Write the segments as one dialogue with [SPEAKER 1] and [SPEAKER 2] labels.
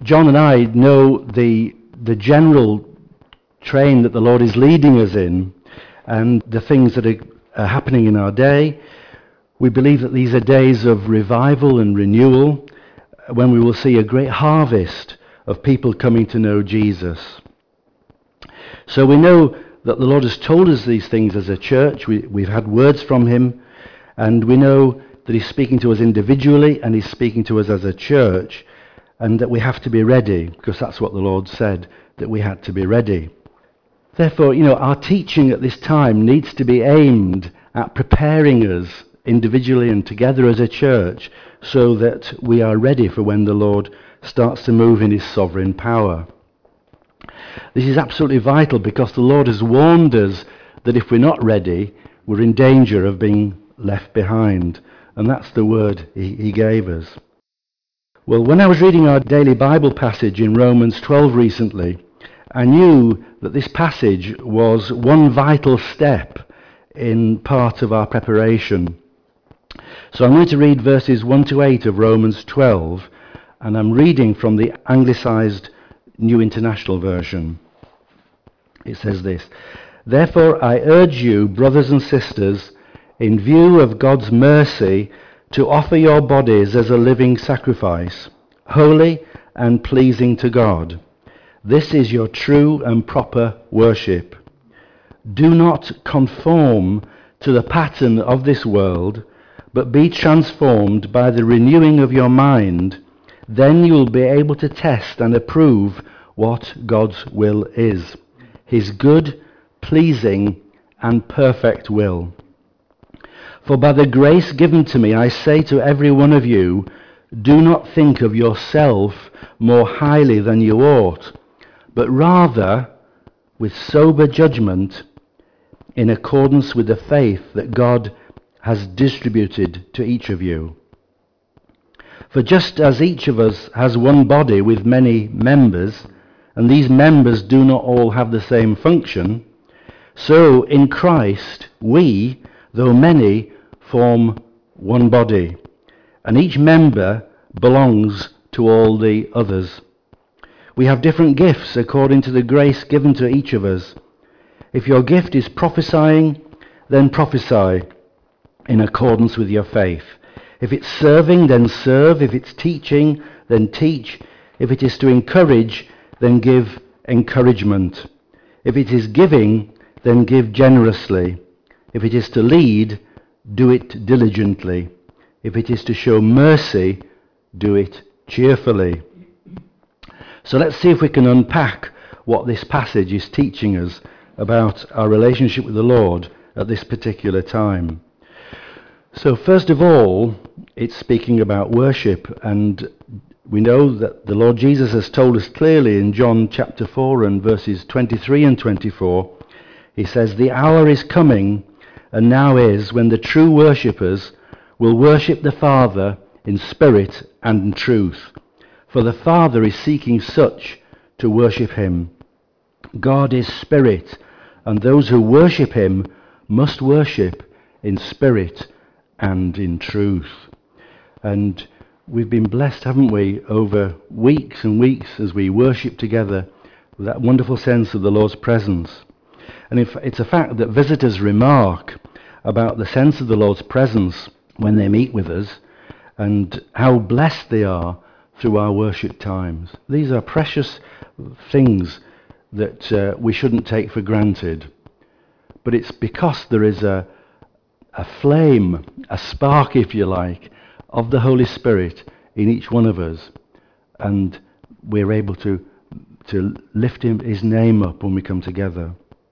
[SPEAKER 1] John and I know the general train that the Lord is leading us in, and the things that are happening in our day. We believe that these are days of revival and renewal, when we will see a great harvest of people coming to know Jesus. So we know that the Lord has told us these things as a church. We've had words from him, and we know that he's speaking to us individually and he's speaking to us as a church, and that we have to be ready, because that's what the Lord said, that we had to be ready. Therefore, our teaching at this time needs to be aimed at preparing us individually and together as a church so that we are ready for when the Lord starts to move in his sovereign power. This is absolutely vital, because the Lord has warned us that if we're not ready, we're in danger of being left behind. And that's the word he gave us. Well, when I was reading our daily Bible passage in Romans 12 recently, I knew that this passage was one vital step in part of our preparation. So I'm going to read verses 1 to 8 of Romans 12, and I'm reading from the Anglicised New International Version. It says this: "Therefore I urge you, brothers and sisters, in view of God's mercy, to offer your bodies as a living sacrifice, holy and pleasing to God. This is your true and proper worship. Do not conform to the pattern of this world, but be transformed by the renewing of your mind. Then you will be able to test and approve what God's will is, his good, pleasing, and perfect will. For by the grace given to me, I say to every one of you, do not think of yourself more highly than you ought, but rather with sober judgment, in accordance with the faith that God has distributed to each of you. For just as each of us has one body with many members, and these members do not all have the same function, so in Christ we, though many, form one body, and each member belongs to all the others. We have different gifts according to the grace given to each of us. If your gift is prophesying, then prophesy in accordance with your faith. If it's serving, then serve. If it's teaching, then teach. If it is to encourage, then give encouragement. If it is giving, then give generously. If it is to lead, do it diligently. If it is to show mercy, do it cheerfully." So let's see if we can unpack what this passage is teaching us about our relationship with the Lord at this particular time. So first of all, it's speaking about worship, and we know that the Lord Jesus has told us clearly in John chapter 4 and verses 23 and 24, he says, "The hour is coming, and now is, when the true worshippers will worship the Father in spirit and in truth. For the Father is seeking such to worship him. God is spirit, and those who worship him must worship in spirit and in truth." And we've been blessed, haven't we, over weeks and weeks as we worship together with that wonderful sense of the Lord's presence. And it's a fact that visitors remark about the sense of the Lord's presence when they meet with us, and how blessed they are through our worship times. These are precious things that we shouldn't take for granted. But it's because there is a flame, a spark, if you like, of the Holy Spirit in each one of us, and we're able to lift his name up when we come together.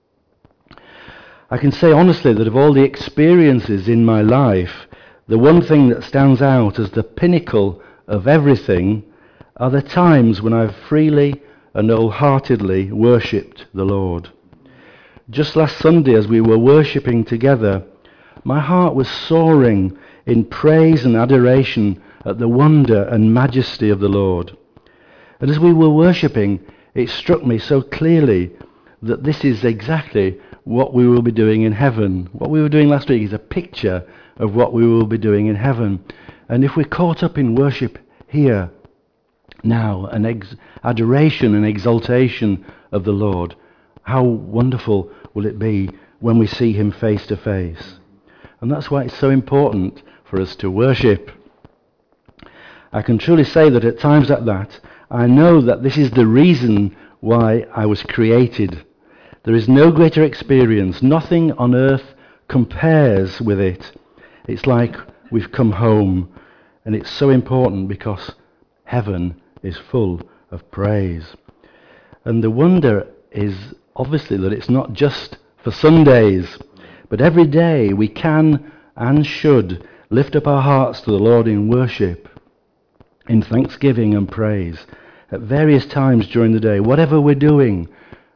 [SPEAKER 1] I can say honestly that of all the experiences in my life, the one thing that stands out as the pinnacle of everything are the times when I've freely and wholeheartedly worshipped the Lord. Just last Sunday, as we were worshipping together, my heart was soaring in praise and adoration at the wonder and majesty of the Lord. And as we were worshipping, it struck me so clearly that this is exactly what we will be doing in heaven. What we were doing last week is a picture of what we will be doing in heaven. And if we're caught up in worship here, now, an adoration and exaltation of the Lord. How wonderful will it be when we see him face to face? And that's why it's so important for us to worship. I can truly say that at times like that, I know that this is the reason why I was created. There is no greater experience. Nothing on earth compares with it. It's like we've come home, and it's so important because heaven is full of praise. And the wonder is obviously that it's not just for Sundays, but every day we can and should lift up our hearts to the Lord in worship, in thanksgiving and praise, at various times during the day, whatever we're doing.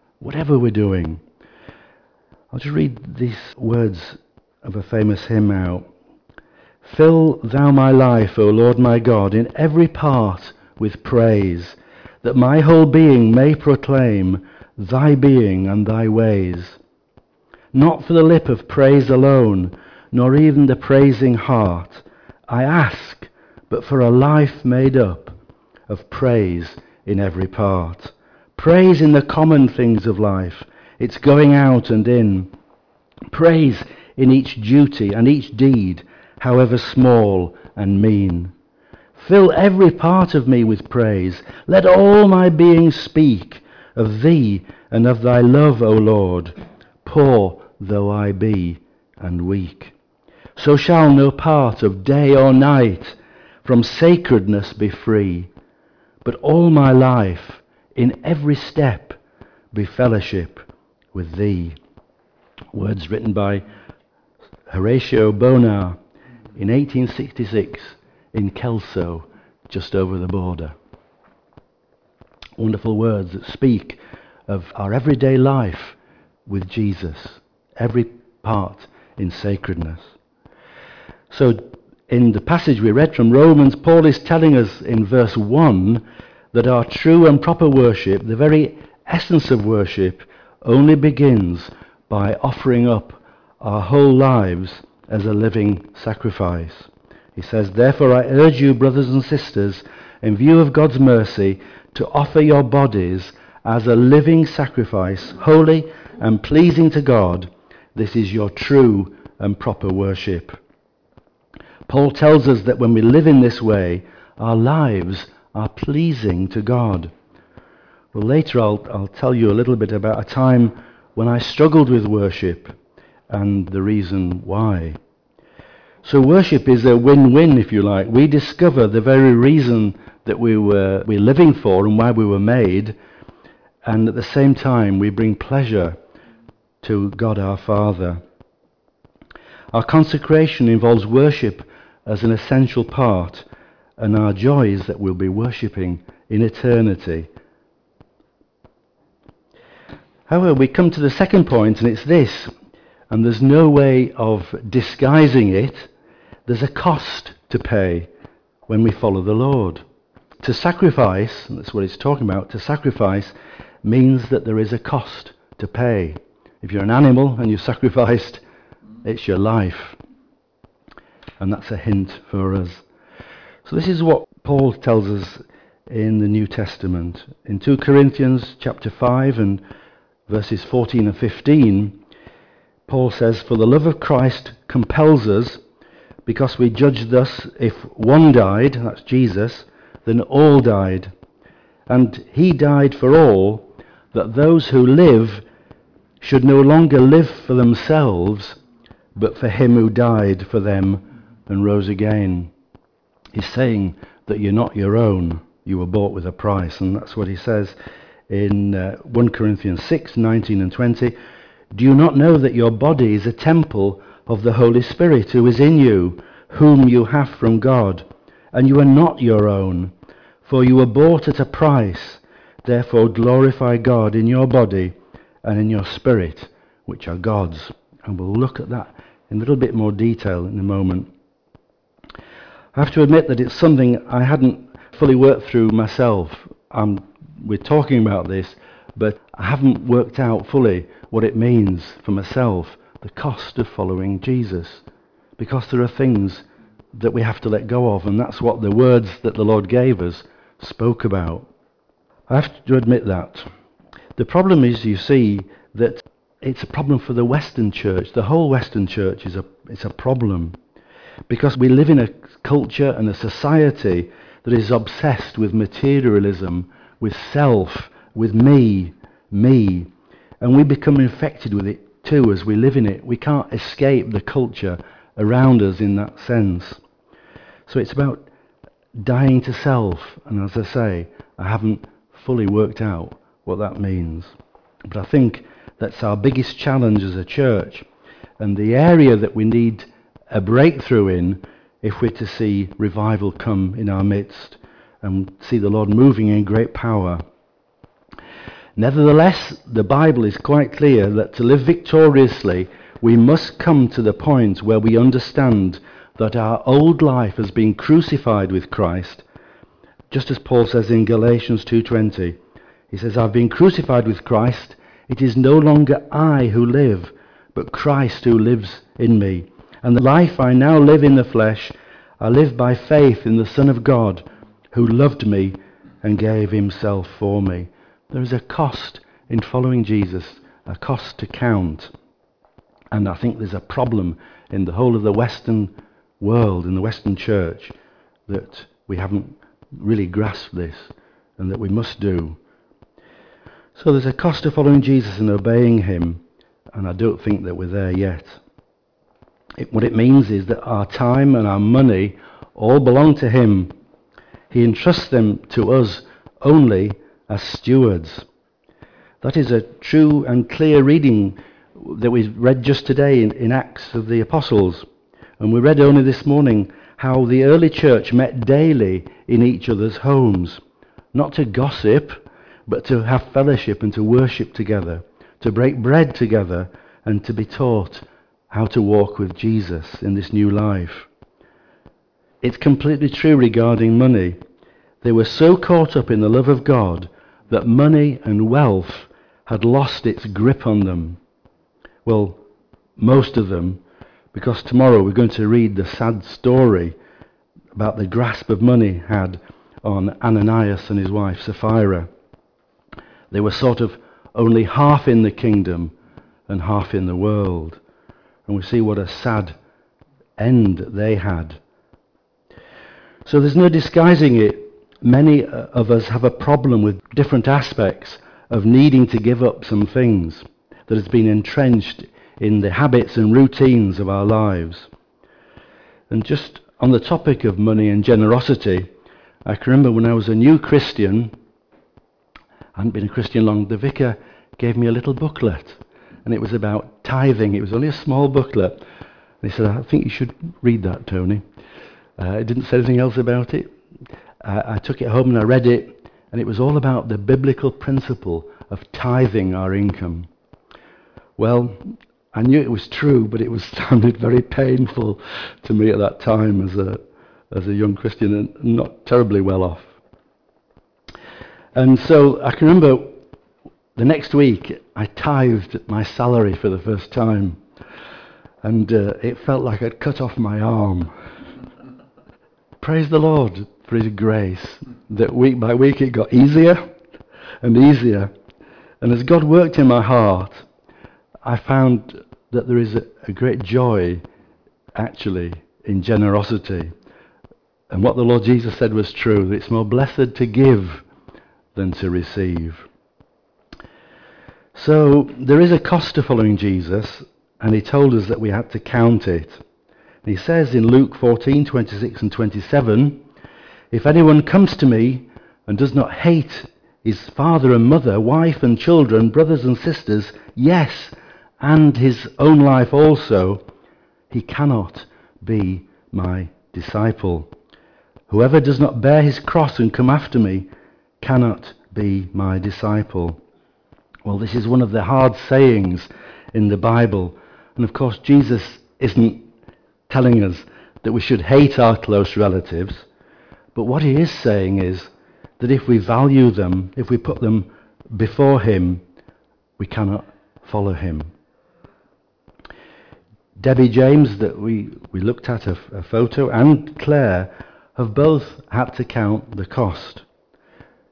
[SPEAKER 1] I'll just read these words of a famous hymn out. Fill thou my life, O Lord my God, in every part with praise, that my whole being may proclaim thy being and thy ways. Not for the lip of praise alone, nor even the praising heart, I ask, but for a life made up of praise in every part. Praise in the common things of life, its going out and in. Praise in each duty and each deed, however small and mean. Fill every part of me with praise. Let all my being speak of thee and of thy love, O Lord, poor though I be and weak. So shall no part of day or night from sacredness be free, but all my life in every step be fellowship with thee. Words written by Horatio Bonar in 1866 in Kelso, just over the border. Wonderful words that speak of our everyday life with Jesus, every part in sacredness. So in the passage we read from Romans, Paul is telling us in verse 1 that our true and proper worship, the very essence of worship, only begins by offering up our whole lives as a living sacrifice. He says, therefore I urge you, brothers and sisters, in view of God's mercy, to offer your bodies as a living sacrifice, holy and pleasing to God. This is your true and proper worship. Paul tells us that when we live in this way, our lives are pleasing to God. Well, later I'll tell you a little bit about a time when I struggled with worship and the reason why. So worship is a win-win, if you like. We discover the very reason that we're living for and why we were made, and at the same time we bring pleasure to God our Father. Our consecration involves worship as an essential part, and our joy is that we'll be worshipping in eternity. However, we come to the second point, and it's this, and there's no way of disguising it. There's a cost to pay when we follow the Lord. To sacrifice, and that's what it's talking about, to sacrifice means that there is a cost to pay. If you're an animal and you've sacrificed, it's your life. And that's a hint for us. So this is what Paul tells us in the New Testament. In 2 Corinthians chapter 5 and verses 14 and 15, Paul says, for the love of Christ compels us, because we judge thus, if one died, that's Jesus, then all died. And he died for all, that those who live should no longer live for themselves, but for him who died for them and rose again. He's saying that you're not your own. You were bought with a price. And that's what he says in 1 Corinthians 6, 19 and 20. Do you not know that your body is a temple of the Holy Spirit who is in you, whom you have from God? And you are not your own, for you were bought at a price. Therefore glorify God in your body and in your spirit, which are God's. And we'll look at that in a little bit more detail in a moment. I have to admit that it's something I hadn't fully worked through myself. We're talking about this, but I haven't worked out fully what it means for myself, the cost of following Jesus. Because there are things that we have to let go of, and that's what the words that the Lord gave us spoke about. I have to admit that. The problem is, you see, that it's a problem for the Western church. The whole Western church is a problem. Because we live in a culture and a society that is obsessed with materialism, with self, with me. And we become infected with it too as we live in it. We can't escape the culture around us in that sense. So it's about dying to self. And as I say, I haven't fully worked out what that means. But I think that's our biggest challenge as a church, and the area that we need a breakthrough in if we're to see revival come in our midst and see the Lord moving in great power. Nevertheless, the Bible is quite clear that to live victoriously, we must come to the point where we understand that our old life has been crucified with Christ, just as Paul says in Galatians 2:20. He says, I've been crucified with Christ. It is no longer I who live, but Christ who lives in me. And the life I now live in the flesh, I live by faith in the Son of God, who loved me and gave himself for me. There is a cost in following Jesus, a cost to count. And I think there's a problem in the whole of the Western world, in the Western church, that we haven't really grasped this, and that we must do. So there's a cost to following Jesus and obeying him, and I don't think that we're there yet. What it means is that our time and our money all belong to him. He entrusts them to us only as stewards. That is a true and clear reading that we read just today in Acts of the Apostles. And we read only this morning how the early church met daily in each other's homes, not to gossip, but to have fellowship and to worship together, to break bread together, and to be taught how to walk with Jesus in this new life. It's completely true regarding money. They were so caught up in the love of God that money and wealth had lost its grip on them. Well, most of them, because tomorrow we're going to read the sad story about the grasp of money had on Ananias and his wife Sapphira. They were sort of only half in the kingdom and half in the world. And we see what a sad end they had. So there's no disguising it. Many of us have a problem with different aspects of needing to give up some things that has been entrenched in the habits and routines of our lives. And just on the topic of money and generosity, I can remember when I was a new Christian, I hadn't been a Christian long, the vicar gave me a little booklet, and it was about tithing. It was only a small booklet. And he said, I think you should read that, Tony. It didn't say anything else about it. I took it home and I read it, and it was all about the biblical principle of tithing our income. Well, I knew it was true, but it sounded very painful to me at that time as a young Christian and not terribly well off. And so I can remember the next week I tithed my salary for the first time, and it felt like I'd cut off my arm. Praise the Lord for his grace, that week by week it got easier and easier. And as God worked in my heart, I found that there is a great joy actually in generosity. And what the Lord Jesus said was true, that it's more blessed to give than to receive. So there is a cost to following Jesus, and he told us that we had to count it. And he says in Luke 14:26 and 27, if anyone comes to me and does not hate his father and mother, wife and children, brothers and sisters, yes, and his own life also, he cannot be my disciple. Whoever does not bear his cross and come after me cannot be my disciple. Well, this is one of the hard sayings in the Bible. And of course, Jesus isn't telling us that we should hate our close relatives. But what he is saying is that if we value them, if we put them before him, we cannot follow him. Debbie James, that we looked at a photo, and Claire have both had to count the cost.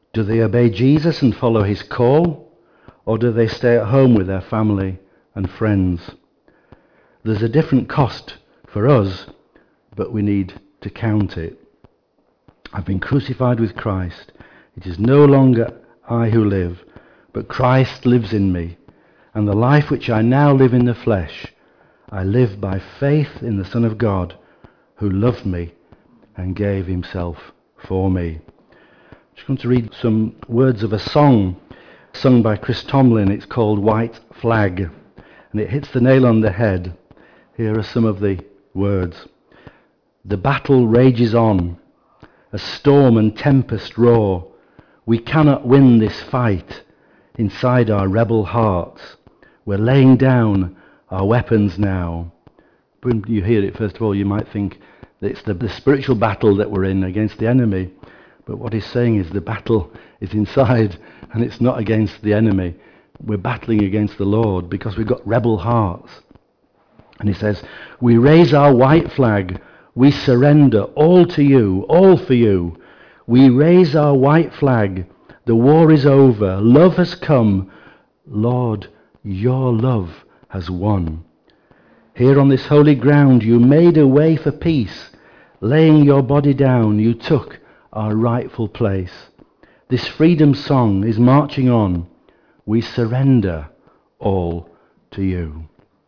[SPEAKER 1] Do they obey Jesus and follow his call, or do they stay at home with their family and friends? There's a different cost for us, but we need to count it. I've been crucified with Christ. It is no longer I who live, but Christ lives in me. And the life which I now live in the flesh, I live by faith in the Son of God, who loved me and gave himself for me. I'm just going to read some words of a song sung by Chris Tomlin. It's called White Flag, and it hits the nail on the head. Here are some of the words. The battle rages on, as storm and tempest roar. We cannot win this fight inside our rebel hearts. We're laying down our weapons now. When you hear it, first of all, you might think that it's the spiritual battle that we're in against the enemy. But what he's saying is the battle is inside, and it's not against the enemy. We're battling against the Lord because we've got rebel hearts. And he says, we raise our white flag. We surrender all to you, all for you. We raise our white flag. The war is over. Love has come. Lord, your love has won. Here on this holy ground, you made a way for peace. Laying your body down, you took our rightful place. This freedom song is marching on. We surrender all to you.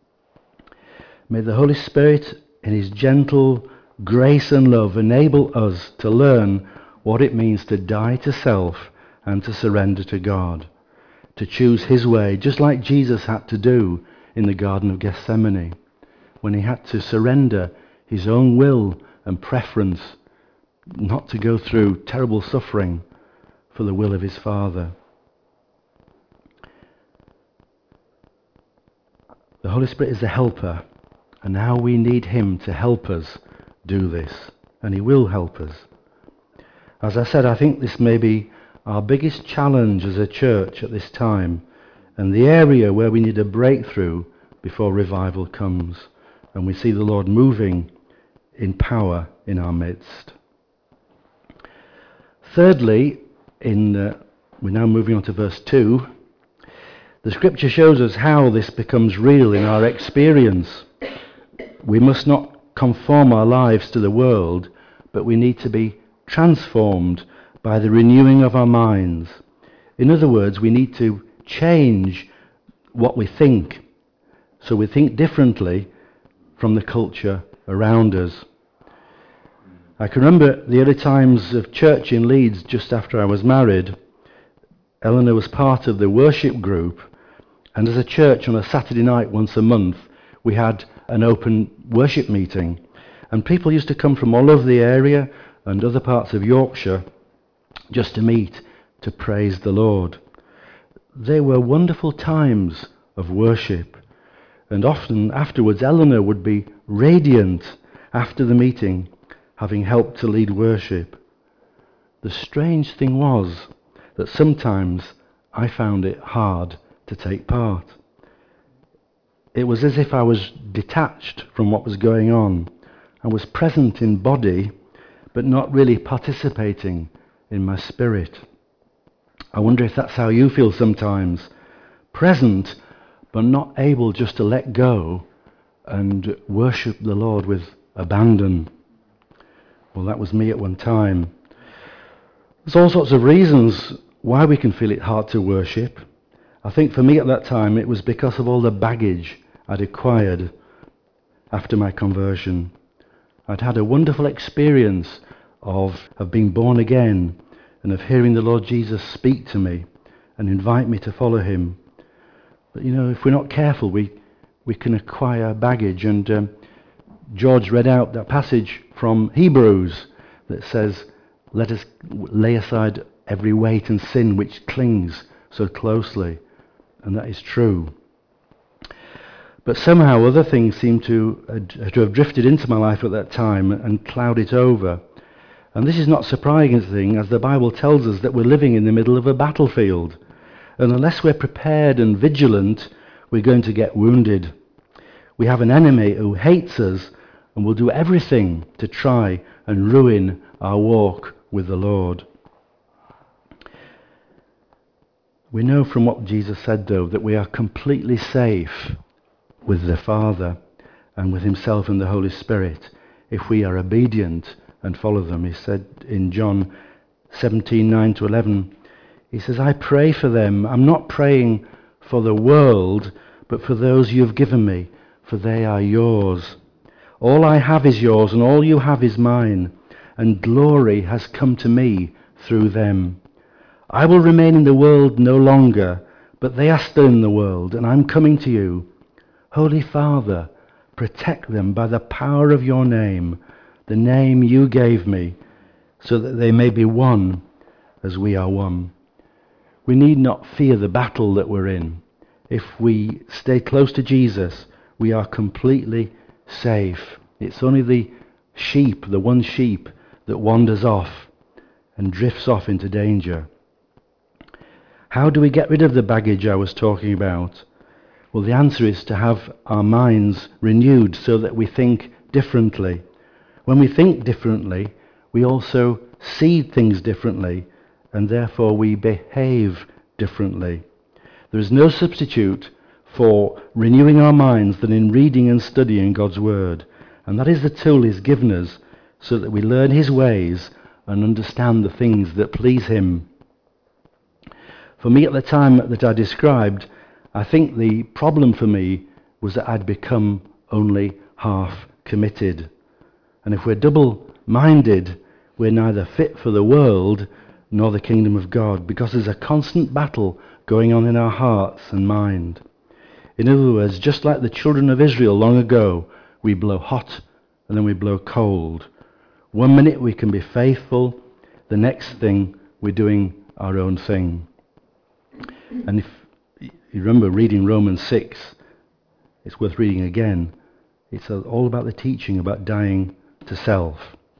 [SPEAKER 1] May the Holy Spirit, in his gentle grace and love, enable us to learn what it means to die to self and to surrender to God, to choose his way, just like Jesus had to do in the Garden of Gethsemane, when he had to surrender his own will and preference not to go through terrible suffering for the will of his Father. The Holy Spirit is the helper, and now we need him to help us do this, and he will help us. As I said, I think this may be our biggest challenge as a church at this time, and the area where we need a breakthrough before revival comes, and we see the Lord moving in power in our midst. Thirdly, we're now moving on to verse 2. The scripture shows us how this becomes real in our experience. We must not conform our lives to the world, but we need to be transformed by the renewing of our minds. In other words, we need to change what we think, so we think differently from the culture around us. I can remember the early times of church in Leeds just after I was married. Eleanor was part of the worship group, and as a church on a Saturday night once a month, we had an open worship meeting, and people used to come from all over the area and other parts of Yorkshire just to meet, to praise the Lord. They were wonderful times of worship, and often afterwards Eleanor would be radiant after the meeting, having helped to lead worship. The strange thing was that sometimes I found it hard to take part. It was as if I was detached from what was going on. I was present in body, but not really participating in my spirit. I wonder if that's how you feel sometimes. Present, but not able just to let go and worship the Lord with abandon. Well, that was me at one time. There's all sorts of reasons why we can feel it hard to worship. I think for me at that time it was because of all the baggage I'd acquired after my conversion. I'd had a wonderful experience of being born again and of hearing the Lord Jesus speak to me and invite me to follow him. But if we're not careful, we can acquire baggage. And George read out that passage from Hebrews that says, let us lay aside every weight and sin which clings so closely. And that is true. But somehow other things seem to have drifted into my life at that time and cloud it over. And this is not surprising, as the Bible tells us that we're living in the middle of a battlefield. And unless we're prepared and vigilant, we're going to get wounded. We have an enemy who hates us and will do everything to try and ruin our walk with the Lord. We know from what Jesus said, though, that we are completely safe with the Father and with himself and the Holy Spirit if we are obedient and follow them. He said in John 17:9-11, he says, I pray for them. I'm not praying for the world, but for those you have given me, for they are yours. All I have is yours, and all you have is mine, and glory has come to me through them. I will remain in the world no longer, but they are still in the world, and I'm coming to you. Holy Father, protect them by the power of your name, the name you gave me, so that they may be one as we are one. We need not fear the battle that we're in. If we stay close to Jesus, we are completely safe. It's only the sheep, the one sheep, that wanders off and drifts off into danger. How do we get rid of the baggage I was talking about? Well, the answer is to have our minds renewed so that we think differently. When we think differently, we also see things differently, and therefore we behave differently. There is no substitute for renewing our minds than in reading and studying God's Word. And that is the tool he's given us so that we learn his ways and understand the things that please him. For me, at the time that I described, I think the problem for me was that I'd become only half committed. And if we're double-minded, we're neither fit for the world nor the kingdom of God, because there's a constant battle going on in our hearts and mind. In other words, just like the children of Israel long ago, we blow hot and then we blow cold. One minute we can be faithful, the next thing we're doing our own thing. And if you remember reading Romans 6, it's worth reading again. It's all about the teaching about dying to self.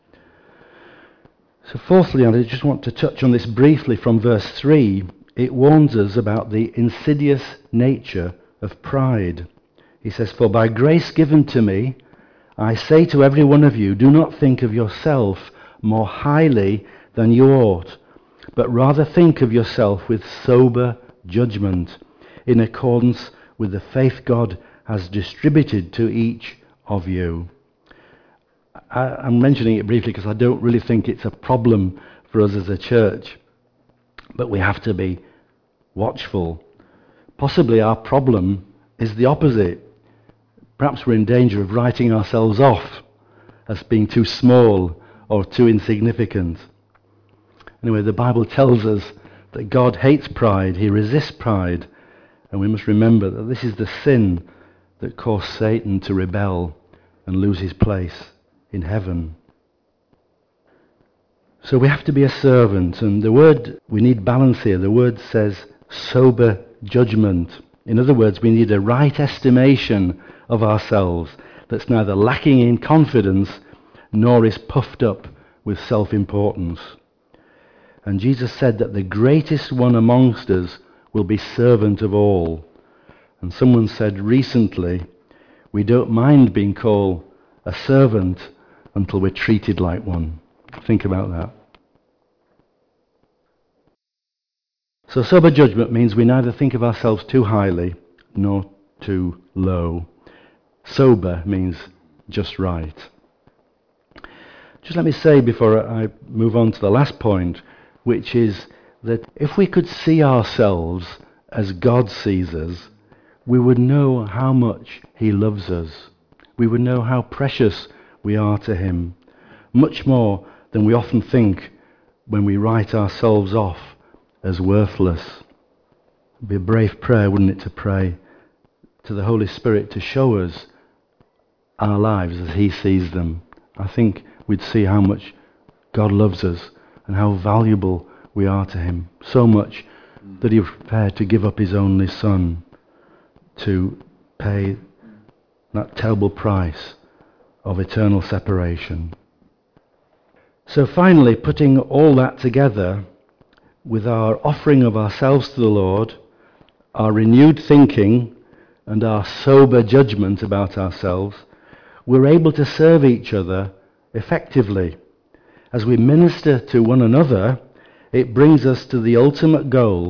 [SPEAKER 1] So fourthly, I just want to touch on this briefly from verse 3. It warns us about the insidious nature of pride. He says, for by grace given to me, I say to every one of you, do not think of yourself more highly than you ought, but rather think of yourself with sober judgment, in accordance with the faith God has distributed to each of you. I'm mentioning it briefly because I don't really think it's a problem for us as a church, but we have to be watchful. Possibly our problem is the opposite. Perhaps we're in danger of writing ourselves off as being too small or too insignificant. Anyway, the Bible tells us that God hates pride, he resists pride, and we must remember that this is the sin that caused Satan to rebel and lose his place in heaven. So we have to be a servant, and the word, we need balance here. The word says sober judgment. In other words, we need a right estimation of ourselves that's neither lacking in confidence nor is puffed up with self-importance. And Jesus said that the greatest one amongst us will be servant of all. And someone said recently, we don't mind being called a servant until we're treated like one. Think about that. So sober judgment means we neither think of ourselves too highly nor too low. Sober means just right. Just let me say before I move on to the last point, which is that if we could see ourselves as God sees us, we would know how much he loves us. We would know how precious we are to him, much more than we often think when we write ourselves off as worthless. It'd be a brave prayer, wouldn't it, to pray to the Holy Spirit to show us our lives as he sees them. I think we'd see how much God loves us and how valuable we are to him. So much that he was prepared to give up his only son to pay that terrible price of eternal separation. So finally, putting all that together with our offering of ourselves to the Lord, our renewed thinking and our sober judgment about ourselves, we're able to serve each other effectively. As we minister to one another, it brings us to the ultimate goal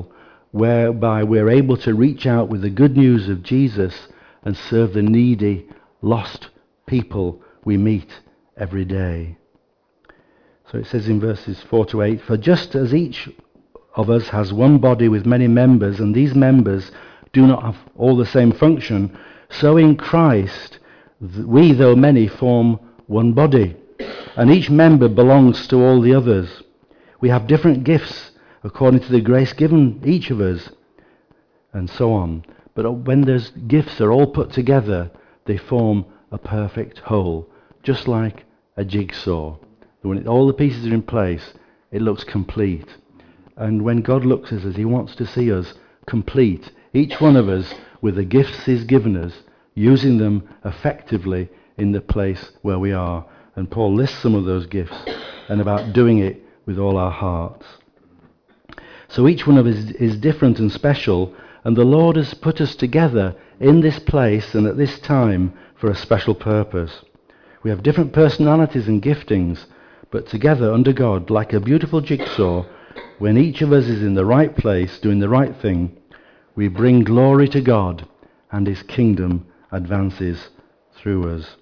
[SPEAKER 1] whereby we're able to reach out with the good news of Jesus and serve the needy, lost people we meet every day. So it says in verses 4 to 8, "For just as each of us has one body with many members, and these members do not have all the same function, so in Christ we, though many, form one body, and each member belongs to all the others. We have different gifts according to the grace given each of us," and so on. But when those gifts are all put together, they form a perfect whole, just like a jigsaw. When all the pieces are in place, it looks complete. And when God looks at us, he wants to see us complete, each one of us with the gifts he's given us, using them effectively in the place where we are. And Paul lists some of those gifts and about doing it with all our hearts. So each one of us is different and special, and the Lord has put us together in this place and at this time for a special purpose. We have different personalities and giftings, but together under God, like a beautiful jigsaw, when each of us is in the right place, doing the right thing, we bring glory to God, and his kingdom advances through us.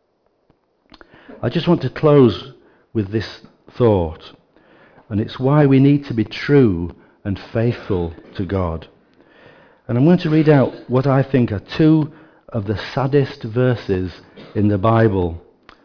[SPEAKER 1] I just want to close with this thought, and it's why we need to be true and faithful to God. And I'm going to read out what I think are two of the saddest verses in the Bible.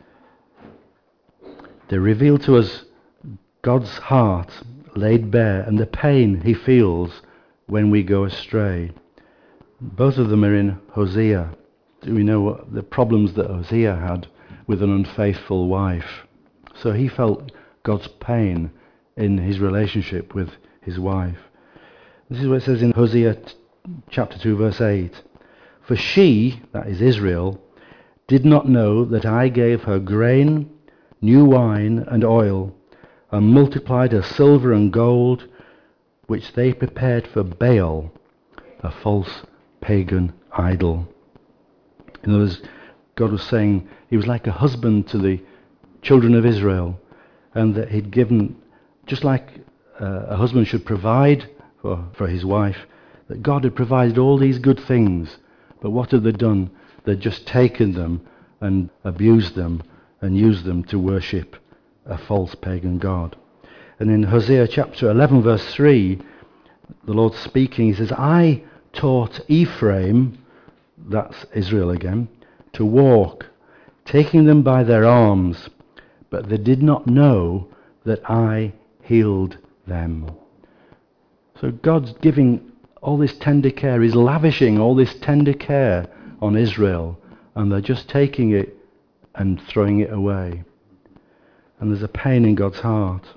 [SPEAKER 1] They reveal to us God's heart laid bare and the pain he feels when we go astray. Both of them are in Hosea. We know what the problems that Hosea had with an unfaithful wife. So he felt God's pain in his relationship with his wife. This is what it says in Hosea chapter 2 verse 8. "For she," that is Israel, "did not know that I gave her grain, new wine and oil, and multiplied her silver and gold, which they prepared for Baal, a false pagan idol." In other words, God was saying he was like a husband to the children of Israel, and that he'd given, just like a husband should provide for his wife, that God had provided all these good things, but what have they done? They'd just taken them and abused them and used them to worship a false pagan god. And in Hosea chapter 11 verse 3, the Lord's speaking, he says, "I taught Ephraim," that's Israel again, "to walk, taking them by their arms, but they did not know that I healed them." So God's giving all this tender care, he's lavishing all this tender care on Israel, and they're just taking it and throwing it away. And there's a pain in God's heart.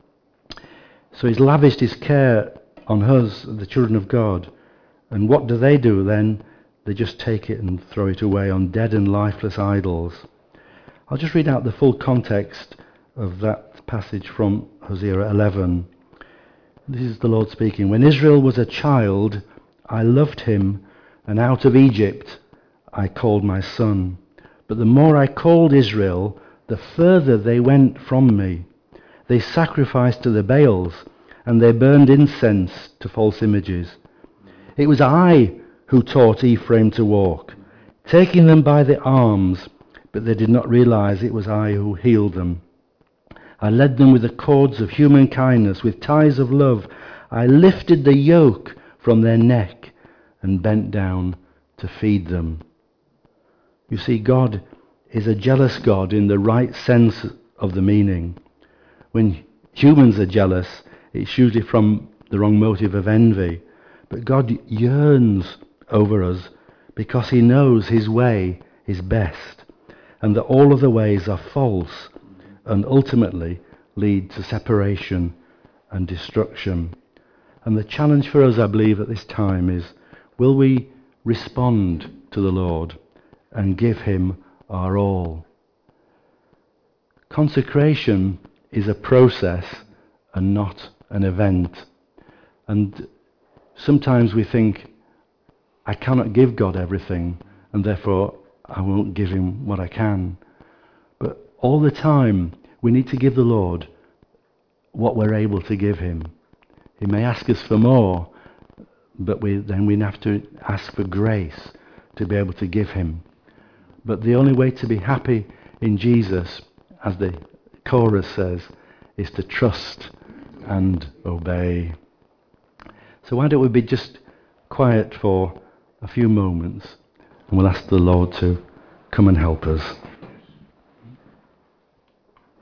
[SPEAKER 1] So he's lavished his care on us, the children of God. And what do then? They just take it and throw it away on dead and lifeless idols. I'll just read out the full context of that passage from Hosea 11. This is the Lord speaking. "When Israel was a child, I loved him, and out of Egypt I called my son. But the more I called Israel, the further they went from me. They sacrificed to the Baals, and they burned incense to false images. It was I who taught Ephraim to walk, taking them by the arms, but they did not realize it was I who healed them. I led them with the cords of human kindness, with ties of love. I lifted the yoke from their neck and bent down to feed them." You see, God is a jealous God in the right sense of the meaning. When humans are jealous, it's usually from the wrong motive of envy. But God yearns over us because he knows his way is best, and that all other ways are false and ultimately lead to separation and destruction. And the challenge for us, I believe, at this time is, will we respond to the Lord and give him our all? Consecration is a process and not an event. And sometimes we think, I cannot give God everything, and therefore I won't give him what I can. But all the time, we need to give the Lord what we're able to give him. He may ask us for more, but then we have to ask for grace to be able to give him. But the only way to be happy in Jesus, as the chorus says, is to trust and obey. So why don't we be just quiet for a few moments, and we'll ask the Lord to come and help us.